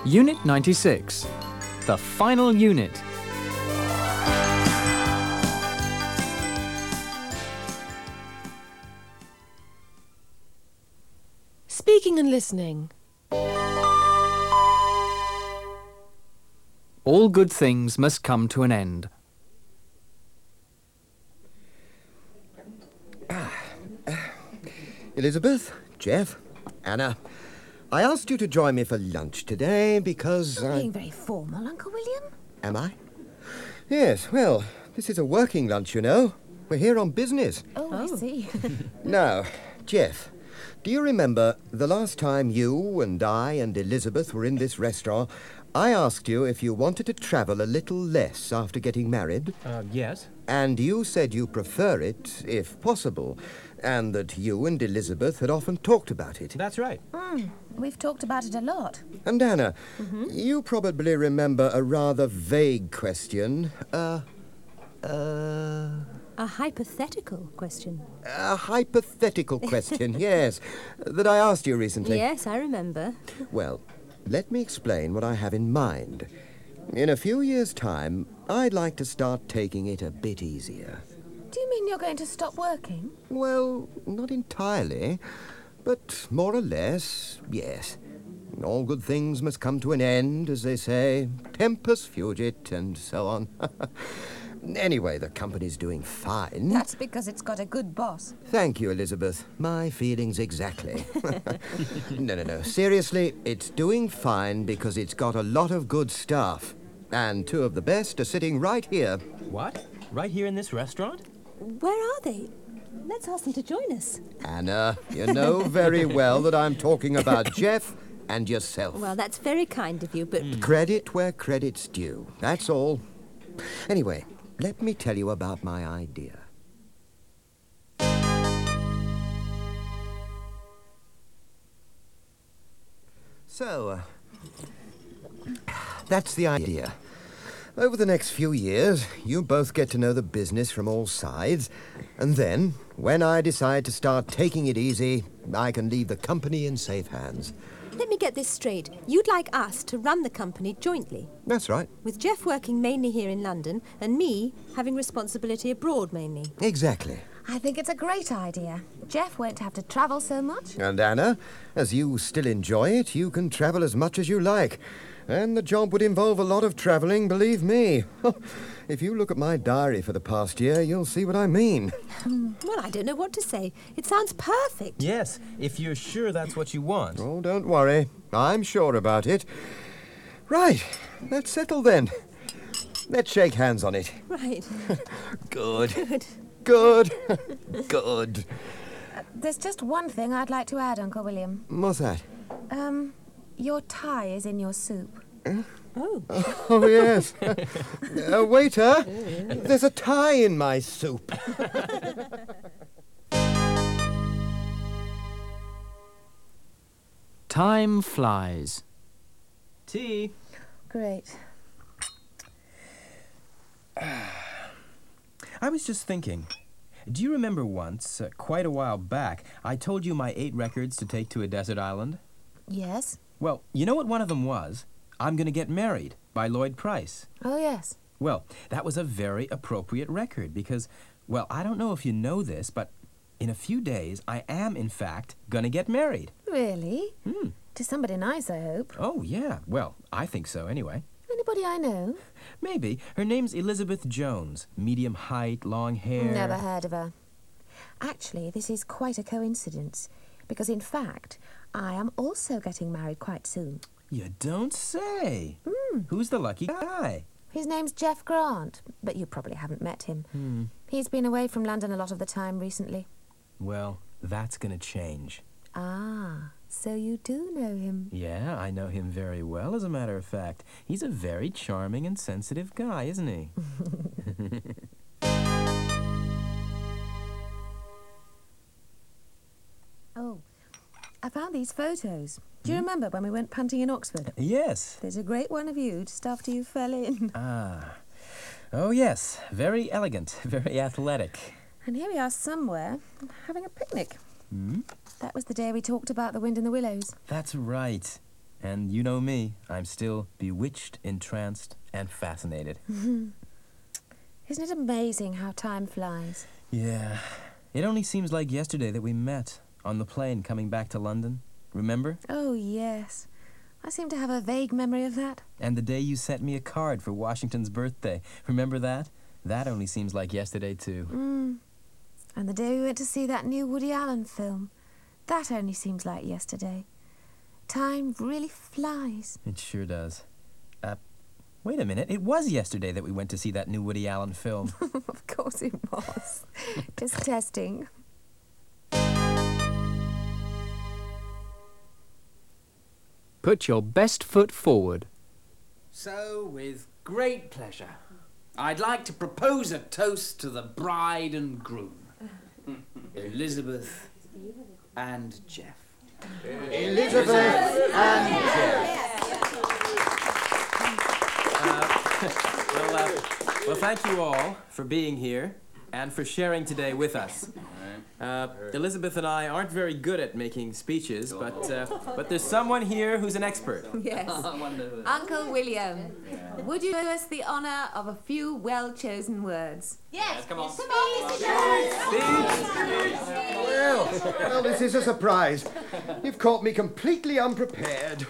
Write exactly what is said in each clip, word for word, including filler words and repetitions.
Unit ninety-six, the final unit. Speaking and listening. All good things must come to an end. Elizabeth, Jeff, Anna, I asked you to join me for lunch today because You're I... being very formal, Uncle William. Am I? Yes, well, this is a working lunch, you know. We're here on business. Oh, I see. Now, Jeff, do you remember the last time you and I and Elizabeth were in this restaurant, I asked you if you wanted to travel a little less after getting married? Uh, yes. And you said you prefer it, if possible, and that you and Elizabeth had often talked about it. That's right. Mm, we've talked about it a lot. And Anna, you probably remember a rather vague question. Uh, uh... A hypothetical question. A hypothetical question, yes, that I asked you recently. Yes, I remember. Well, let me explain what I have in mind. In a few years' time, I'd like to start taking it a bit easier. Do you mean you're going to stop working? Well, not entirely, but more or less, yes. All good things must come to an end, as they say. Tempus fugit, and so on. Anyway, the company's doing fine. That's because it's got a good boss. Thank you, Elizabeth. My feelings exactly. No, no, no. Seriously, it's doing fine because it's got a lot of good staff. And two of the best are sitting right here. What? Right here in this restaurant? Where are they? Let's ask them to join us. Anna, you know very well that I'm talking about Jeff and yourself. Well, that's very kind of you, but... Credit where credit's due. That's all. Anyway, let me tell you about my idea. So, uh, that's the idea. Over the next few years, you both get to know the business from all sides, and then, when I decide to start taking it easy, I can leave the company in safe hands. Let me get this straight. You'd like us to run the company jointly, That's right. with Jeff working mainly here in London and me having responsibility abroad mainly. Exactly. I think it's a great idea. Jeff won't have to travel so much. And Anna, as you still enjoy it, you can travel as much as you like. And the job would involve a lot of travelling, believe me. If you look at my diary for the past year, you'll see what I mean. Well, I don't know what to say. It sounds perfect. Yes, if you're sure that's what you want. Oh, don't worry. I'm sure about it. Right, let's settle then. Let's shake hands on it. Right. Good. Good. Good. Good. There's just one thing I'd like to add, Uncle William. What's that? Um, your tie is in your soup. Oh. Oh, yes. uh, waiter, there's a tie in my soup. Time flies. Tea. Great. I was just thinking. Do you remember once, uh, quite a while back, I told you my eight records to take to a desert island? Yes? Well, you know what one of them was? I'm Gonna Get Married by Lloyd Price. Oh, yes. Well, that was a very appropriate record because, well, I don't know if you know this, but in a few days I am, in fact, gonna get married. Really? Hmm. To somebody nice, I hope. Oh, yeah. Well, I think so anyway. Anybody I know? Maybe. Her name's Elizabeth Jones. Medium height, long hair. Never heard of her. Actually, this is quite a coincidence, because in fact, I am also getting married quite soon. You don't say. Mm. Who's the lucky guy? His name's Jeff Grant, but you probably haven't met him. Hmm. He's been away from London a lot of the time recently. Well, that's gonna change. Ah, so you do know him. Yeah, I know him very well, as a matter of fact. He's a very charming and sensitive guy, isn't he? Oh, I found these photos. Do you remember when we went punting in Oxford? Yes. There's a great one of you just after you fell in. Ah. Oh, yes. Very elegant. Very athletic. And here we are somewhere having a picnic. Hmm? That was the day we talked about the wind in the willows. That's right. And you know me, I'm still bewitched, entranced, and fascinated. Isn't it amazing how time flies? Yeah. It only seems like yesterday that we met on the plane coming back to London. Remember? Oh, yes. I seem to have a vague memory of that. And the day you sent me a card for Washington's birthday. Remember that? That only seems like yesterday, too. Mm. And the day we went to see that new Woody Allen film. That only seems like yesterday. Time really flies. It sure does. Uh, wait a minute. It was yesterday that we went to see that new Woody Allen film. Of course it was. Just testing. Put your best foot forward. So, with great pleasure, I'd like to propose a toast to the bride and groom, Elizabeth and Jeff. Elizabeth and Jeff. Well, uh, well, thank you all for being here and for sharing today with us. Uh, Elizabeth and I aren't very good at making speeches, but uh, but there's someone here who's an expert. Yes. Uncle William, would you do us the honour of a few well-chosen words? Yes, come on. Well, well, this is a surprise. You've caught me completely unprepared.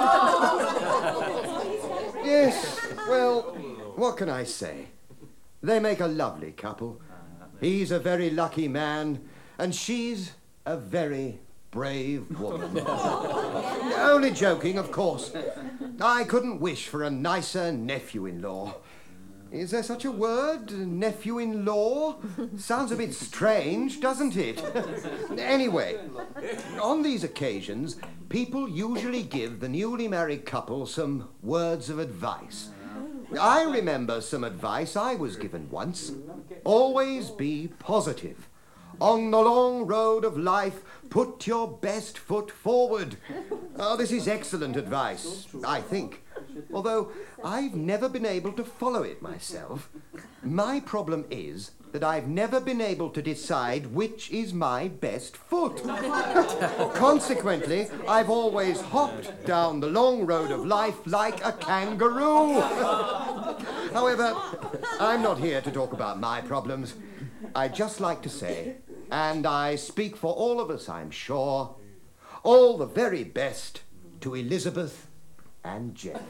Yes, well, what can I say? They make a lovely couple. He's a very lucky man, and she's a very brave woman. Only joking, of course. I couldn't wish for a nicer nephew-in-law. Is there such a word, nephew-in-law? Sounds a bit strange, doesn't it? Anyway, on these occasions, people usually give the newly married couple some words of advice. I remember some advice I was given once. Always be positive. On the long road of life, put your best foot forward. Oh, this is excellent advice, I think. Although I've never been able to follow it myself. My problem is that I've never been able to decide which is my best foot. Consequently, I've always hopped down the long road of life like a kangaroo. However, I'm not here to talk about my problems. I'd just like to say, and I speak for all of us, I'm sure, all the very best to Elizabeth and Jeff.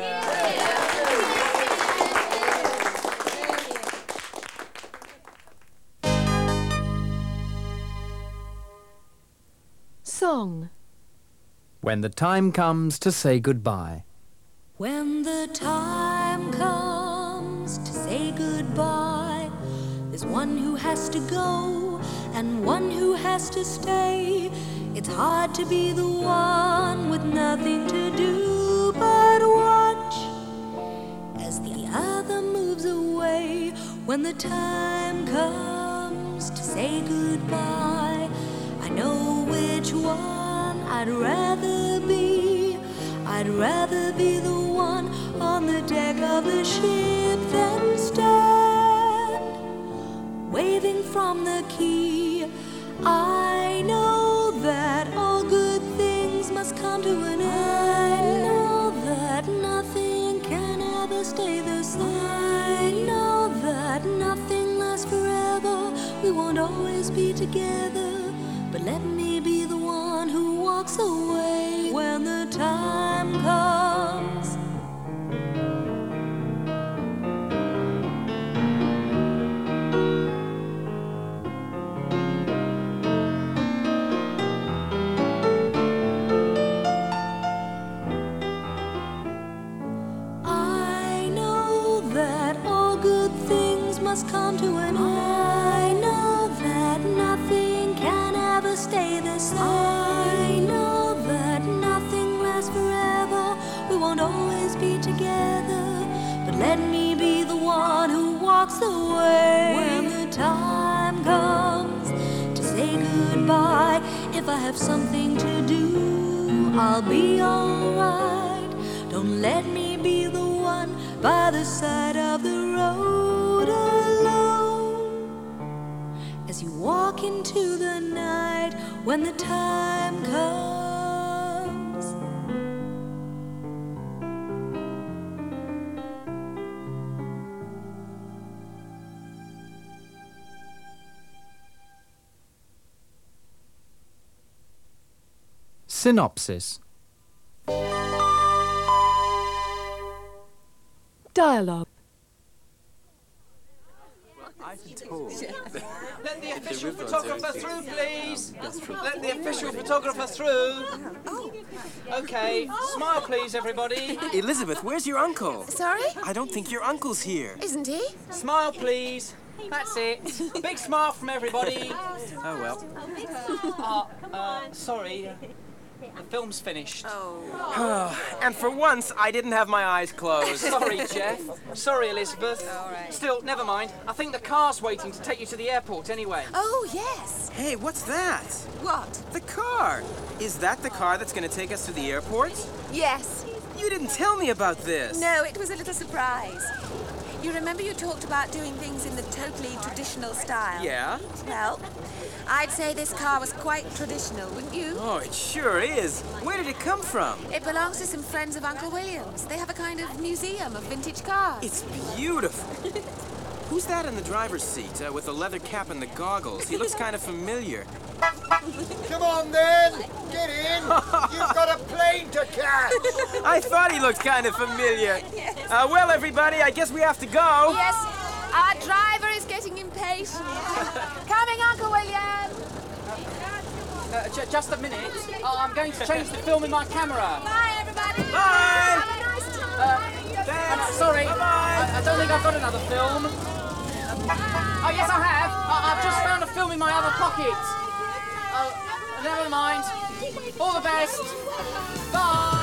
Song. When the time comes to say goodbye. When the time comes to say goodbye, there's one who has to go and one who has to stay. It's hard to be the one with nothing to do but watch as the other moves away. When the time comes to say goodbye, I know which one I'd rather be. I'd rather be the one on the deck of the ship than stand waving from the quay. I know that all good things must come to an end. I know that nothing can ever stay the same. I know that nothing lasts forever. We won't always be together. But let me be the one who walks away when the time comes. I know that all good things must come to an end. I know that nothing can ever stay the same. I know that nothing lasts forever. We won't always be together. But let me be the one who walks away when the time comes to say goodbye. If I have something to do, I'll be alright. Don't let me be the one by the side of the road alone as you walk into the night when the time comes. Synopsis. Dialogue. Let the official photographer through, please. Let the official photographer through. Okay, smile, please, everybody. Elizabeth, where's your uncle? Sorry? I don't think your uncle's here. Isn't he? Smile, please. That's it. Big smile from everybody. Oh, well. Uh, uh, sorry. The film's finished. And for once, I didn't have my eyes closed. Sorry, Jeff. Sorry, Elizabeth. All right. Still, never mind. I think the car's waiting to take you to the airport anyway. Oh, yes. Hey, what's that? What? The car. Is that the car that's going to take us to the airport? Yes. You didn't tell me about this. No, it was a little surprise. You remember you talked about doing things in the totally traditional style? Yeah? Well, I'd say this car was quite traditional, wouldn't you? Oh, it sure is. Where did it come from? It belongs to some friends of Uncle William's. They have a kind of museum of vintage cars. It's beautiful. Who's that in the driver's seat uh, with the leather cap and the goggles? He looks kind of familiar. Come on, then. Get in. You've got a plane to catch. I thought he looked kind of familiar. Uh, well, everybody, I guess we have to go. Yes, our driver is getting impatient. Coming, Uncle William. Uh, j- just a minute. Uh, I'm going to change the film in my camera. Bye, everybody. Bye. Have a nice time. Uh, Thanks. uh, sorry. Bye-bye. I, I don't think I've got another film. Oh, yes, I have. I, I've just found a film in my other pocket. Oh, never mind. All the best. Bye.